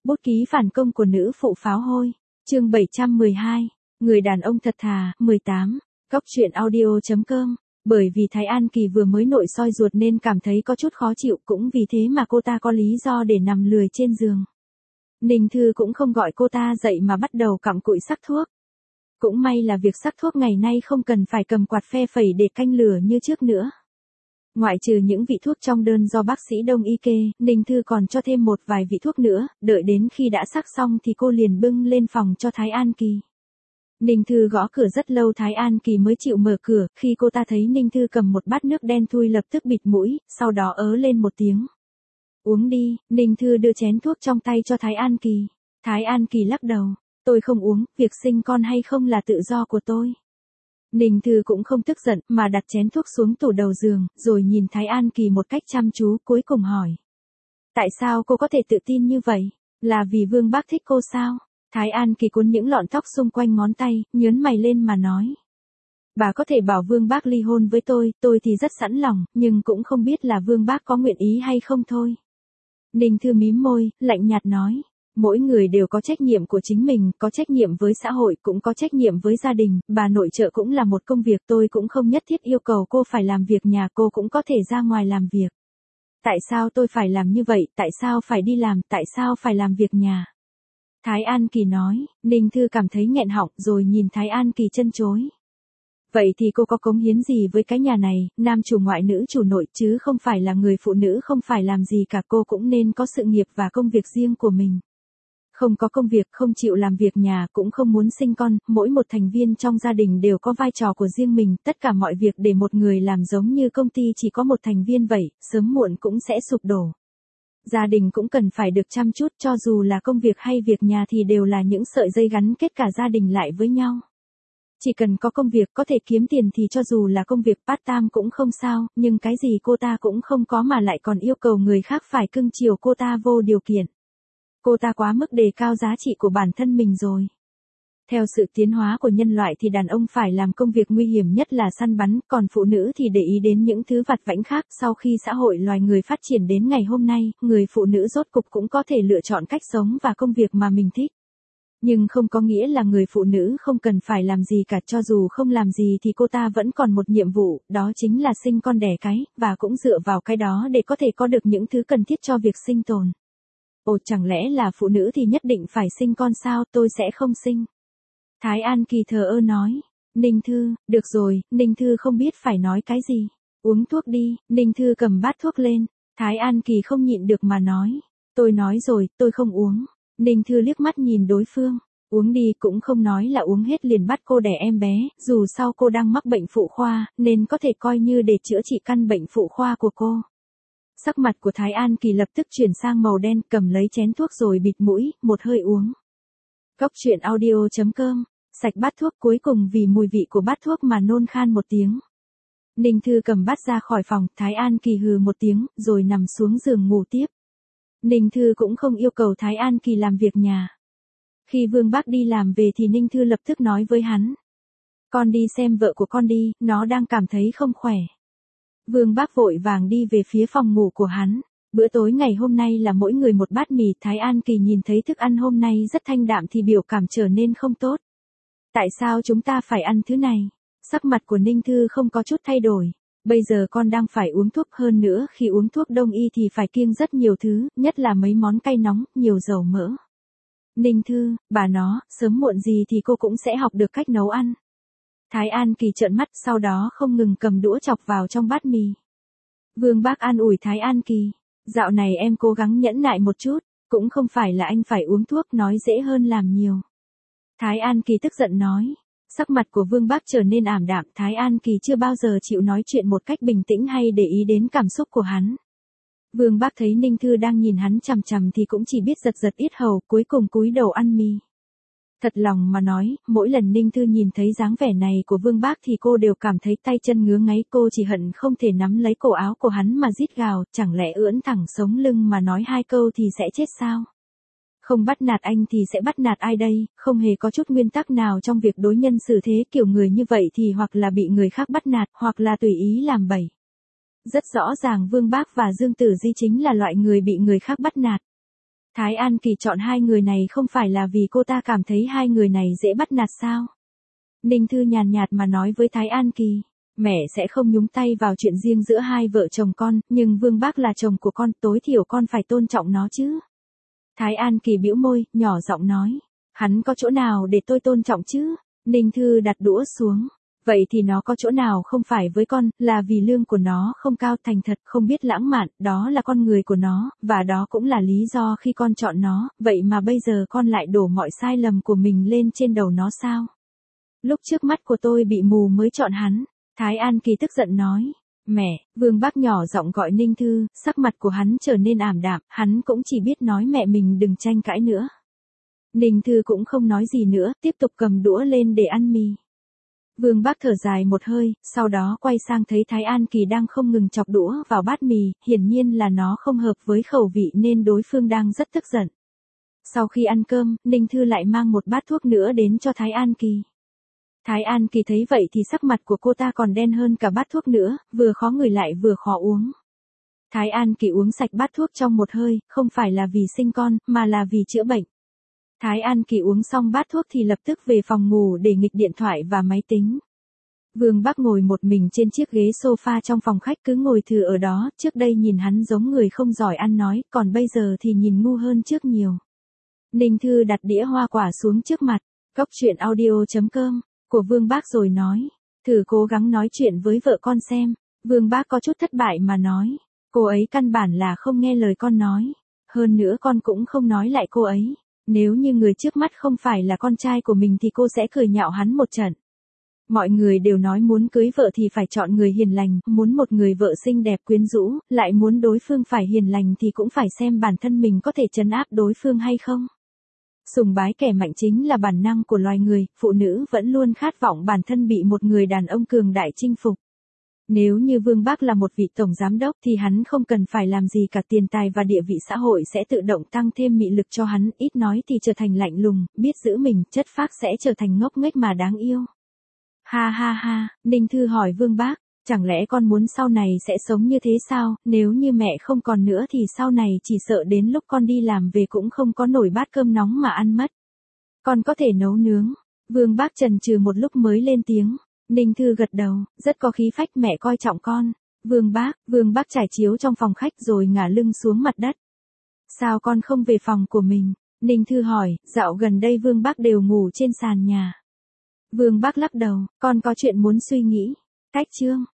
Bút ký phản công của nữ phụ pháo hôi. Chương 712. Người đàn ông thật thà. 18. Góc truyện audio.com. Bởi vì Thái An Kỳ vừa mới nội soi ruột nên cảm thấy có chút khó chịu, cũng vì thế mà cô ta có lý do để nằm lười trên giường. Ninh Thư cũng không gọi cô ta dậy mà bắt đầu cặm cụi sắc thuốc. Cũng may là việc sắc thuốc ngày nay không cần phải cầm quạt phe phẩy để canh lửa như trước nữa. Ngoại trừ những vị thuốc trong đơn do bác sĩ đông y kê, Ninh Thư còn cho thêm một vài vị thuốc nữa, đợi đến khi đã sắc xong thì cô liền bưng lên phòng cho Thái An Kỳ. Ninh Thư gõ cửa rất lâu Thái An Kỳ mới chịu mở cửa, khi cô ta thấy Ninh Thư cầm một bát nước đen thui lập tức bịt mũi, sau đó ớ lên một tiếng. Uống đi. Ninh Thư đưa chén thuốc trong tay cho Thái An Kỳ. Thái An Kỳ lắc đầu. Tôi không uống, việc sinh con hay không là tự do của tôi. Ninh Thư cũng không tức giận mà đặt chén thuốc xuống tủ đầu giường, rồi nhìn Thái An Kỳ một cách chăm chú, cuối cùng hỏi. Tại sao cô có thể tự tin như vậy? Là vì Vương Bác thích cô sao? Thái An Kỳ cuốn những lọn tóc xung quanh ngón tay, nhớn mày lên mà nói. Bà có thể bảo Vương Bác ly hôn với tôi thì rất sẵn lòng, nhưng cũng không biết là Vương Bác có nguyện ý hay không thôi. Ninh Thư mím môi, lạnh nhạt nói. Mỗi người đều có trách nhiệm của chính mình, có trách nhiệm với xã hội, cũng có trách nhiệm với gia đình, bà nội trợ cũng là một công việc, tôi cũng không nhất thiết yêu cầu cô phải làm việc nhà, cô cũng có thể ra ngoài làm việc. Tại sao tôi phải làm như vậy, tại sao phải đi làm, tại sao phải làm việc nhà? Thái An Kỳ nói. Ninh Thư cảm thấy nghẹn họng rồi nhìn Thái An Kỳ chân chối. Vậy thì cô có cống hiến gì với cái nhà này, nam chủ ngoại nữ chủ nội, chứ không phải là người phụ nữ không phải làm gì cả, cô cũng nên có sự nghiệp và công việc riêng của mình. Không có công việc, không chịu làm việc nhà, cũng không muốn sinh con, mỗi một thành viên trong gia đình đều có vai trò của riêng mình, tất cả mọi việc để một người làm giống như công ty chỉ có một thành viên vậy, sớm muộn cũng sẽ sụp đổ. Gia đình cũng cần phải được chăm chút, cho dù là công việc hay việc nhà thì đều là những sợi dây gắn kết cả gia đình lại với nhau. Chỉ cần có công việc có thể kiếm tiền thì cho dù là công việc part-time cũng không sao, nhưng cái gì cô ta cũng không có mà lại còn yêu cầu người khác phải cưng chiều cô ta vô điều kiện. Cô ta quá mức đề cao giá trị của bản thân mình rồi. Theo sự tiến hóa của nhân loại thì đàn ông phải làm công việc nguy hiểm nhất là săn bắn, còn phụ nữ thì để ý đến những thứ vặt vãnh khác. Sau khi xã hội loài người phát triển đến ngày hôm nay, người phụ nữ rốt cục cũng có thể lựa chọn cách sống và công việc mà mình thích. Nhưng không có nghĩa là người phụ nữ không cần phải làm gì cả, cho dù không làm gì thì cô ta vẫn còn một nhiệm vụ, đó chính là sinh con đẻ cái, và cũng dựa vào cái đó để có thể có được những thứ cần thiết cho việc sinh tồn. Ồ, chẳng lẽ là phụ nữ thì nhất định phải sinh con sao, tôi sẽ không sinh. Thái An Kỳ thờ ơ nói. Ninh Thư, được rồi, Ninh Thư không biết phải nói cái gì. Uống thuốc đi. Ninh Thư cầm bát thuốc lên. Thái An Kỳ không nhịn được mà nói. Tôi nói rồi, tôi không uống. Ninh Thư liếc mắt nhìn đối phương. Uống đi, cũng không nói là uống hết liền bắt cô đẻ em bé, dù sao cô đang mắc bệnh phụ khoa, nên có thể coi như để chữa trị căn bệnh phụ khoa của cô. Sắc mặt của Thái An Kỳ lập tức chuyển sang màu đen, cầm lấy chén thuốc rồi bịt mũi, một hơi uống. Góc truyện audio.com. Sạch bát thuốc, cuối cùng vì mùi vị của bát thuốc mà nôn khan một tiếng. Ninh Thư cầm bát ra khỏi phòng, Thái An Kỳ hừ một tiếng, rồi nằm xuống giường ngủ tiếp. Ninh Thư cũng không yêu cầu Thái An Kỳ làm việc nhà. Khi Vương Bác đi làm về thì Ninh Thư lập tức nói với hắn. Con đi xem vợ của con đi, nó đang cảm thấy không khỏe. Vương Bác vội vàng đi về phía phòng ngủ của hắn. Bữa tối ngày hôm nay là mỗi người một bát mì. Thái An Kỳ nhìn thấy thức ăn hôm nay rất thanh đạm thì biểu cảm trở nên không tốt. Tại sao chúng ta phải ăn thứ này? Sắc mặt của Ninh Thư không có chút thay đổi. Bây giờ con đang phải uống thuốc, hơn nữa khi uống thuốc đông y thì phải kiêng rất nhiều thứ, nhất là mấy món cay nóng, nhiều dầu mỡ. Ninh Thư, bà nó, sớm muộn gì thì cô cũng sẽ học được cách nấu ăn. Thái An Kỳ trợn mắt, sau đó không ngừng cầm đũa chọc vào trong bát mì. Vương Bác an ủi Thái An Kỳ. Dạo này em cố gắng nhẫn nại một chút, cũng không phải là anh phải uống thuốc, nói dễ hơn làm nhiều. Thái An Kỳ tức giận nói. Sắc mặt của Vương Bác trở nên ảm đạm, Thái An Kỳ chưa bao giờ chịu nói chuyện một cách bình tĩnh hay để ý đến cảm xúc của hắn. Vương Bác thấy Ninh Thư đang nhìn hắn chằm chằm thì cũng chỉ biết giật giật yết hầu, cuối cùng cúi đầu ăn mì. Thật lòng mà nói, mỗi lần Ninh Thư nhìn thấy dáng vẻ này của Vương Bác thì cô đều cảm thấy tay chân ngứa ngáy, cô chỉ hận không thể nắm lấy cổ áo của hắn mà rít gào, chẳng lẽ ưỡn thẳng sống lưng mà nói hai câu thì sẽ chết sao? Không bắt nạt anh thì sẽ bắt nạt ai đây, không hề có chút nguyên tắc nào trong việc đối nhân xử thế, kiểu người như vậy thì hoặc là bị người khác bắt nạt, hoặc là tùy ý làm bậy. Rất rõ ràng Vương Bác và Dương Tử Di chính là loại người bị người khác bắt nạt. Thái An Kỳ chọn hai người này không phải là vì cô ta cảm thấy hai người này dễ bắt nạt sao? Ninh Thư nhàn nhạt mà nói với Thái An Kỳ. Mẹ sẽ không nhúng tay vào chuyện riêng giữa hai vợ chồng con, nhưng Vương Bác là chồng của con, tối thiểu con phải tôn trọng nó chứ. Thái An Kỳ bĩu môi, nhỏ giọng nói. Hắn có chỗ nào để tôi tôn trọng chứ? Ninh Thư đặt đũa xuống. Vậy thì nó có chỗ nào không phải với con, là vì lương của nó không cao, thành thật, không biết lãng mạn, đó là con người của nó, và đó cũng là lý do khi con chọn nó, vậy mà bây giờ con lại đổ mọi sai lầm của mình lên trên đầu nó sao? Lúc trước mắt của tôi bị mù mới chọn hắn. Thái An Kỳ tức giận nói. Mẹ, Vương Bác nhỏ giọng gọi Ninh Thư, sắc mặt của hắn trở nên ảm đạm, hắn cũng chỉ biết nói mẹ mình đừng tranh cãi nữa. Ninh Thư cũng không nói gì nữa, tiếp tục cầm đũa lên để ăn mì. Vương Bác thở dài một hơi, sau đó quay sang thấy Thái An Kỳ đang không ngừng chọc đũa vào bát mì, hiển nhiên là nó không hợp với khẩu vị nên đối phương đang rất tức giận. Sau khi ăn cơm, Ninh Thư lại mang một bát thuốc nữa đến cho Thái An Kỳ. Thái An Kỳ thấy vậy thì sắc mặt của cô ta còn đen hơn cả bát thuốc nữa, vừa khó ngửi lại vừa khó uống. Thái An Kỳ uống sạch bát thuốc trong một hơi, không phải là vì sinh con, mà là vì chữa bệnh. Thái An Kỳ uống xong bát thuốc thì lập tức về phòng ngủ để nghịch điện thoại và máy tính. Vương Bác ngồi một mình trên chiếc ghế sofa trong phòng khách, cứ ngồi thừ ở đó, trước đây nhìn hắn giống người không giỏi ăn nói, còn bây giờ thì nhìn ngu hơn trước nhiều. Ninh Thư đặt đĩa hoa quả xuống trước mặt, Cóc truyện audio.com của Vương Bác rồi nói, thử cố gắng nói chuyện với vợ con xem. Vương Bác có chút thất bại mà nói, cô ấy căn bản là không nghe lời con nói, hơn nữa con cũng không nói lại cô ấy. Nếu như người trước mắt không phải là con trai của mình thì cô sẽ cười nhạo hắn một trận. Mọi người đều nói muốn cưới vợ thì phải chọn người hiền lành, muốn một người vợ xinh đẹp quyến rũ, lại muốn đối phương phải hiền lành thì cũng phải xem bản thân mình có thể trấn áp đối phương hay không. Sùng bái kẻ mạnh chính là bản năng của loài người, phụ nữ vẫn luôn khát vọng bản thân bị một người đàn ông cường đại chinh phục. Nếu như Vương Bác là một vị tổng giám đốc thì hắn không cần phải làm gì cả, tiền tài và địa vị xã hội sẽ tự động tăng thêm mị lực cho hắn, ít nói thì trở thành lạnh lùng, biết giữ mình, chất phác sẽ trở thành ngốc nghếch mà đáng yêu. Ha ha ha, Ninh Thư hỏi Vương Bác, chẳng lẽ con muốn sau này sẽ sống như thế sao, nếu như mẹ không còn nữa thì sau này chỉ sợ đến lúc con đi làm về cũng không có nổi bát cơm nóng mà ăn mất. Con có thể nấu nướng. Vương Bác chần chừ một lúc mới lên tiếng. Ninh Thư gật đầu, rất có khí phách, mẹ coi trọng con. Vương Bác trải chiếu trong phòng khách rồi ngả lưng xuống mặt đất. Sao con không về phòng của mình? Ninh Thư hỏi, dạo gần đây Vương Bác đều ngủ trên sàn nhà. Vương Bác lắc đầu, con có chuyện muốn suy nghĩ. Cách chương.